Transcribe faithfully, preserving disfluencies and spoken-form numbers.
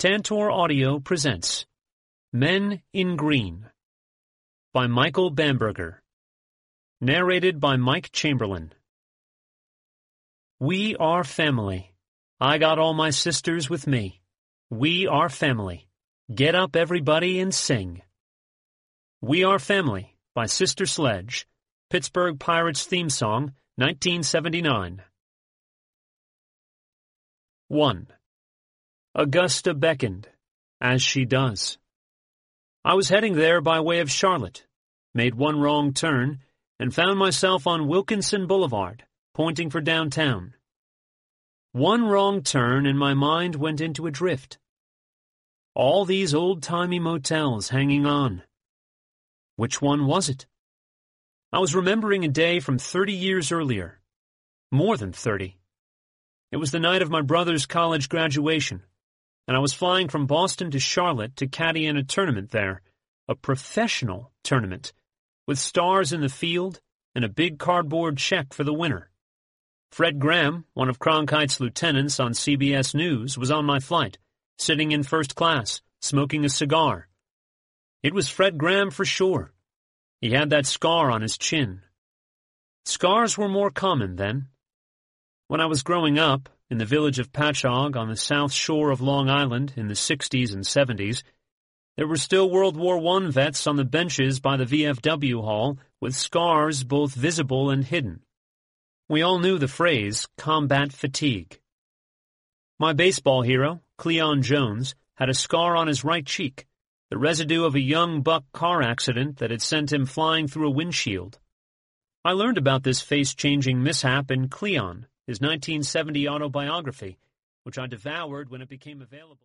Tantor Audio presents Men in Green by Michael Bamberger. Narrated by Mike Chamberlain. We are family. I got all my sisters with me. We are family. Get up, everybody, and sing. We Are Family by Sister Sledge. Pittsburgh Pirates theme song, nineteen seventy-nine. one. Augusta beckoned, as she does. I was heading there by way of Charlotte, made one wrong turn, and found myself on Wilkinson Boulevard, pointing for downtown. One wrong turn and my mind went into a drift. All these old-timey motels hanging on. Which one was it? I was remembering a day from thirty years earlier. More than thirty. It was the night of my brother's college graduation, and I was flying from Boston to Charlotte to caddy in a tournament there, a professional tournament, with stars in the field and a big cardboard check for the winner. Fred Graham, one of Cronkite's lieutenants on C B S News, was on my flight, sitting in first class, smoking a cigar. It was Fred Graham for sure. He had that scar on his chin. Scars were more common then. When I was growing up, in the village of Patchogue on the south shore of Long Island in the sixties and seventies, there were still World War One vets on the benches by the V F W hall with scars both visible and hidden. We all knew the phrase, combat fatigue. My baseball hero, Cleon Jones, had a scar on his right cheek, the residue of a young buck car accident that had sent him flying through a windshield. I learned about this face-changing mishap in Cleon, his nineteen seventy autobiography, which I devoured when it became available.